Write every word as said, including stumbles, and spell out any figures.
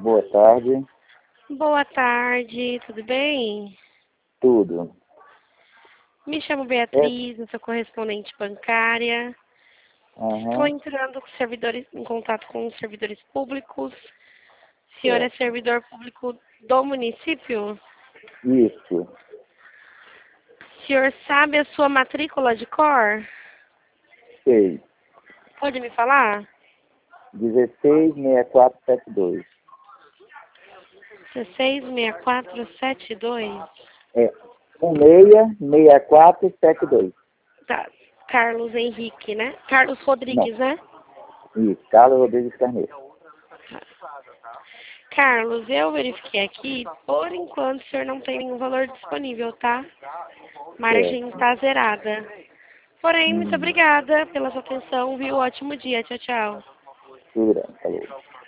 Boa tarde. Boa tarde, tudo bem? Tudo. Me chamo É, Beatriz, eu sou correspondente bancária. Estou aham, entrando com servidores, em contato com os servidores públicos. O senhor é certo. servidor público do município? Isso. O senhor sabe a sua matrícula de cor? Sei. Pode me falar? dezesseis sessenta e quatro setenta e dois. dezesseis seis quatro sete dois. É um seis seis quatro sete dois. Tá. Carlos Henrique, né? Carlos Não. Rodrigues, né? Isso. Carlos Rodrigues Carneiro. Carlos, eu verifiquei aqui, por enquanto o senhor não tem nenhum valor disponível, tá? Margem Certo. está zerada. Porém, muito Hum. obrigada pela sua atenção, viu? Ótimo dia. Tchau, tchau. Tudo bem. Falou.